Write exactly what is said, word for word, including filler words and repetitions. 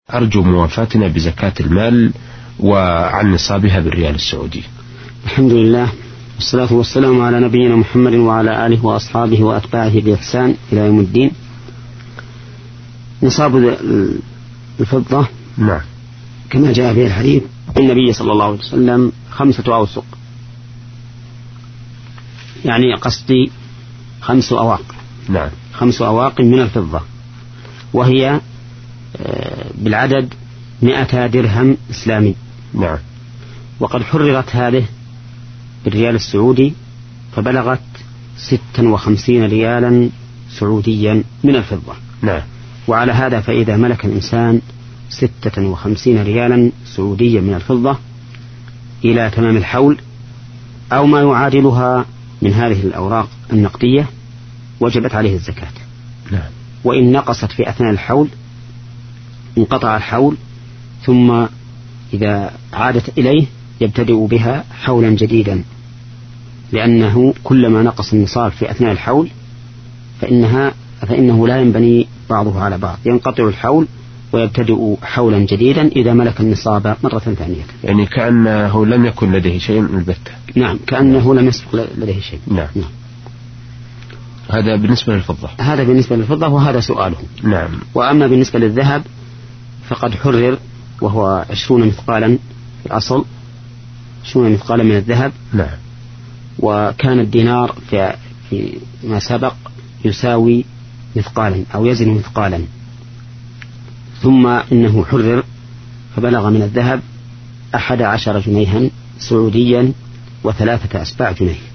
أرجو موافاتنا بزكاة المال وعن نصابها بالريال السعودي. الحمد لله والصلاة والسلام على نبينا محمد وعلى آله وأصحابه وأتباعه بإحسان إلى يوم الدين. نصاب الفضة نعم كما جاء به الحديث النبي صلى الله عليه وسلم خمسة أوسق، يعني قصدي خمس أواق. نعم خمس أواق من الفضة، وهي بالعدد مئة درهم إسلامي. نعم. وقد حررت هذه بالريال السعودي فبلغت ستا وخمسين ريالا سعوديا من الفضة. نعم. وعلى هذا فإذا ملك الإنسان ستة وخمسين ريالا سعوديا من الفضة إلى تمام الحول أو ما يعادلها من هذه الأوراق النقدية وجبت عليه الزكاة. نعم. وإن نقصت في أثناء الحول انقطع الحول، ثم إذا عادت إليه يبتدئ بها حولا جديدا، لأنه كلما نقص النصاب في أثناء الحول فإنها فإنه لا ينبني بعضه على بعض، ينقطع الحول ويبتدئ حولا جديدا إذا ملك النصاب مرة ثانية. يعني كأنه لم يكن لديه شيء البتة. نعم، كأنه لم يسبق لديه شيء. نعم. نعم. هذا بالنسبة للفضة. هذا بالنسبة للفضة وهذا سؤاله. نعم. وأما بالنسبة للذهب فقد حرر وهو عشرون مثقالا في الأصل، عشرون مثقالا من الذهب. نعم. وكان الدينار في ما سبق يساوي مثقالا أو يزن مثقالا، ثم إنه حرر فبلغ من الذهب أحد عشر جنيها سعوديا وثلاثة أسباع جنيه.